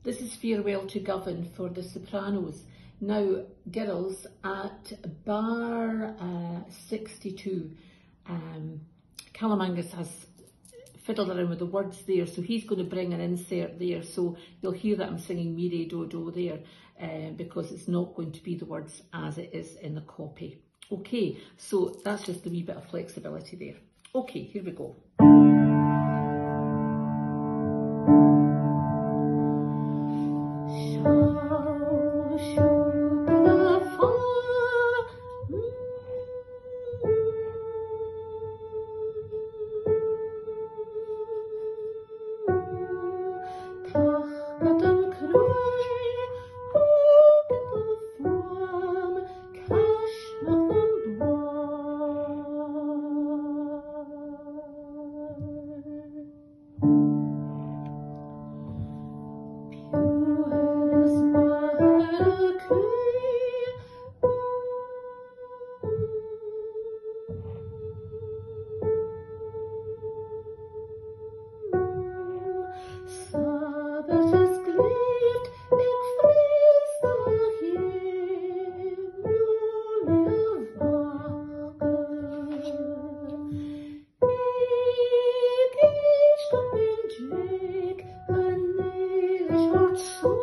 This is Farewell to Govan for the sopranos. Now, girls, at bar 62, Callum Angus has fiddled around with the words there, so he's going to bring an insert there, so you'll hear that I'm singing Mire Do Do there, because it's not going to be the words as it is in the copy. Okay, so that's just a wee bit of flexibility there. Okay, here we go. So